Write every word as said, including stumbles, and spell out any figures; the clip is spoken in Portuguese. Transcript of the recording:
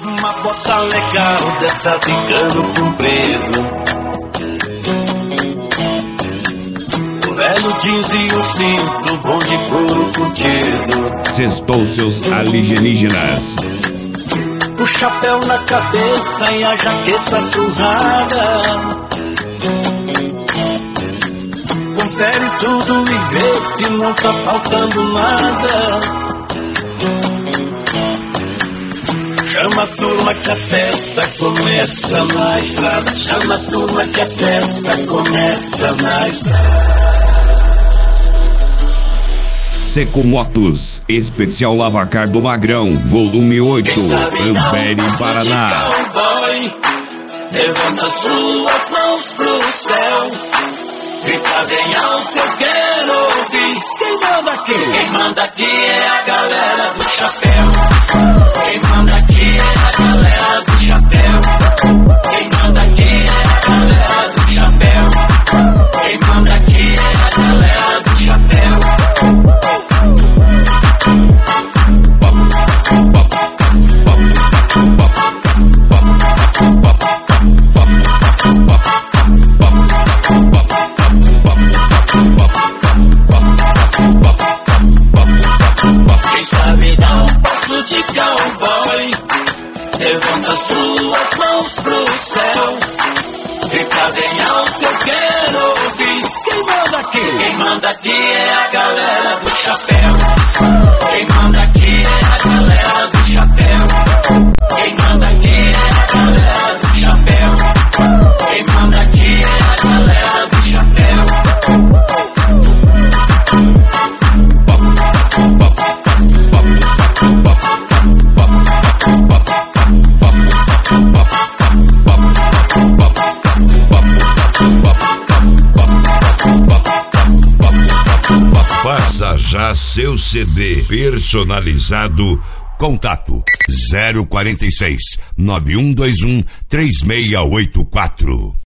Uma bota legal dessa de cano comprido, velho jeans e um cinto bom de couro curtido. Sextou seus alienígenas. O chapéu na cabeça e a jaqueta surrada. Confere tudo e vê se não tá faltando nada. Chama a turma que a festa começa na estrada. Chama a turma que a festa começa na estrada. Secomotos, especial Lavacar do Magrão, volume oito, Ampere, Paraná. Cowboy, levanta suas mãos pro céu, grita bem alto, eu quero ouvir. Quem manda aqui? Quem manda aqui é a galera do chapéu. Quem manda aqui é a galera do chapéu. Quem manda aqui é a galera do chapéu. Quem manda aqui é a galera do chapéu. Quem sabe dar um passo de cowboy, levanta suas mãos pro céu, grita bem alto, eu quero ouvir. Quem manda aqui? Quem manda aqui é a galera do chapéu. Quem manda aqui é a galera do chapéu. Quem manda aqui é a galera do chapéu. Quem manda aqui é a galera do chapéu. Faça já seu C D personalizado. Contato zero quarenta e seis, nove um dois um, três seis oito quatro.